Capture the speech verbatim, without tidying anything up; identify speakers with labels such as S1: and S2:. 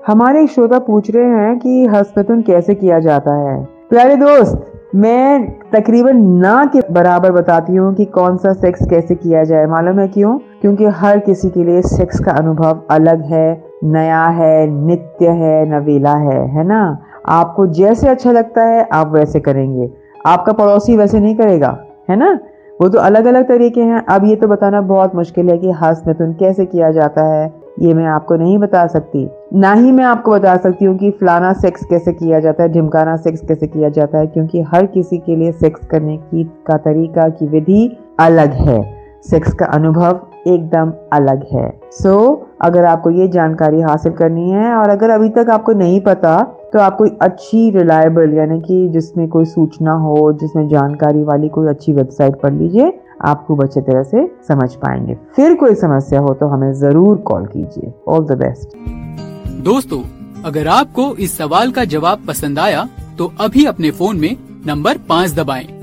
S1: हमारे एक श्रोता पूछ रहे हैं कि हस्तमैथुन कैसे किया जाता है। प्यारे दोस्त, मैं तकरीबन ना के बराबर बताती हूँ कि कौन सा सेक्स कैसे किया जाए। मालूम है क्यों? क्योंकि हर किसी के लिए सेक्स का अनुभव अलग है, नया है, नित्य है, नवेला है, है ना। आपको जैसे अच्छा लगता है आप वैसे करेंगे, आपका पड़ोसी वैसे नहीं करेगा, है ना। वो तो अलग अलग तरीके हैं। अब ये तो बताना बहुत मुश्किल है कि हस्तमैथुन कैसे किया जाता है, ये मैं आपको नहीं बता सकती। ना ही मैं आपको बता सकती हूँ कि फलाना सेक्स कैसे किया जाता है, ढिमकाना सेक्स कैसे किया जाता है, क्योंकि हर किसी के लिए सेक्स करने की का तरीका की विधि अलग है, सेक्स का अनुभव एकदम अलग है। सो so, अगर आपको ये जानकारी हासिल करनी है और अगर अभी तक आपको नहीं पता, तो आप कोई अच्छी रिलायबल यानी कि जिसमें कोई सूचना हो, जिसमें जानकारी वाली कोई अच्छी वेबसाइट पढ़ लीजिए, आप खूब अच्छे तरह से समझ पाएंगे। फिर कोई समस्या हो तो हमें जरूर कॉल कीजिए। All the best.
S2: दोस्तों, अगर आपको इस सवाल का जवाब पसंद आया तो अभी अपने फोन में नंबर पाँच दबाएं।